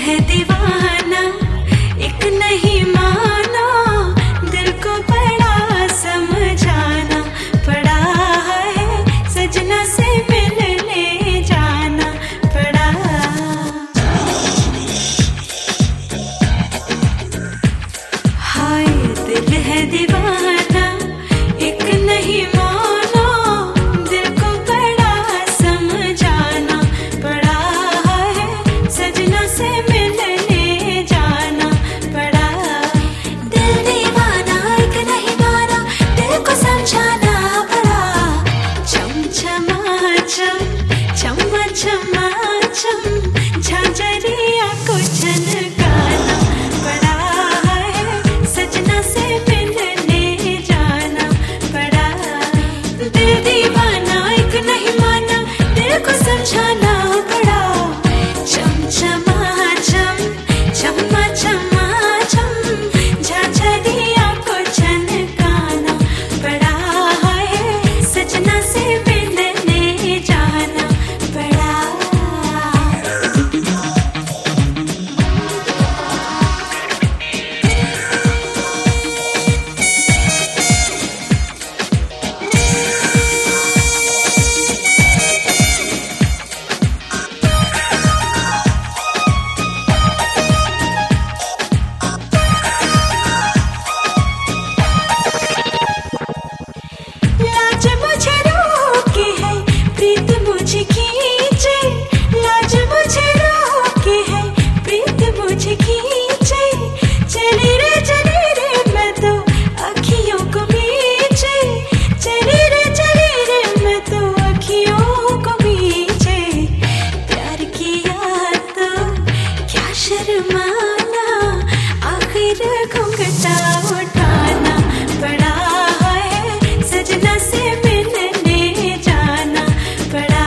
है दीवाना, एक नहीं माना, दिल को बड़ा समझाना पड़ा है, सजना से मिलने जाना पड़ा। हाय दिल है दीवाना, एक नहीं माना, दिल को बड़ा समझाना पड़ा है, सजना से मिलने जाना पड़ा। दिल दीवाना, एक नहीं माना, दिल को समझाना पड़ा। चम चमा चम, चमा चमा चम, झांझरिया को झनकाना पड़ा है, सजना से मिलने जाना पड़ा। दिल दीवाना, एक नहीं माना, दिल को समझाना पड़ा। चम चमा चम, चमा चमा चम, झांझरिया को झनकाना पड़ा है, सजना से मिलने जाना पड़ा। लाज मुझे रोके है, प्रीत मुझे खींचे, लाज मुझे रोके है, प्रीत मुझे खींचे, चली रे मैं तो अखियों को बीचे, चली रे मैं तो अखियों को बीचे। प्यार किया तो क्या शर्माना, आखिर घूंघटा उठाना पड़ा है, सजना से मिलने जाना पड़ा।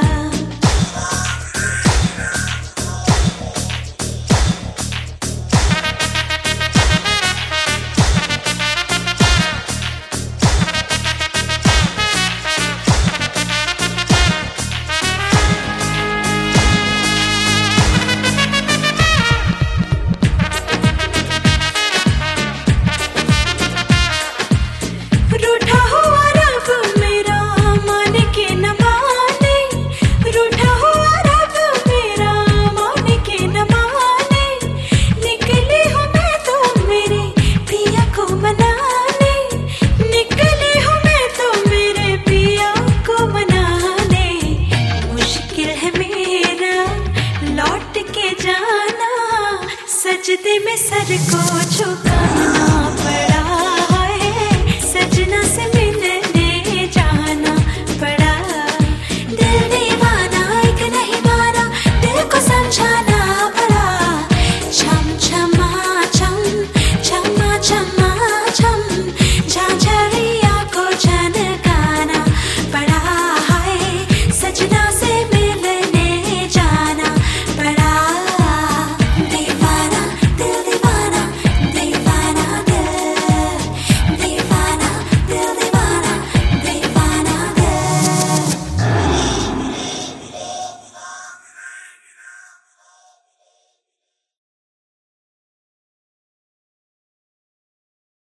रूठा हुआ रब मेरा माने के न माने, रूठा हुआ रब मेरा माने के न माने, निकली हूँ मैं तो मेरे पिया को मनाने, निकली हूँ मैं तो मेरे पिया को मनाने। मुश्किल है मेरा लौट के जाना, सजदे में सर को झुकाना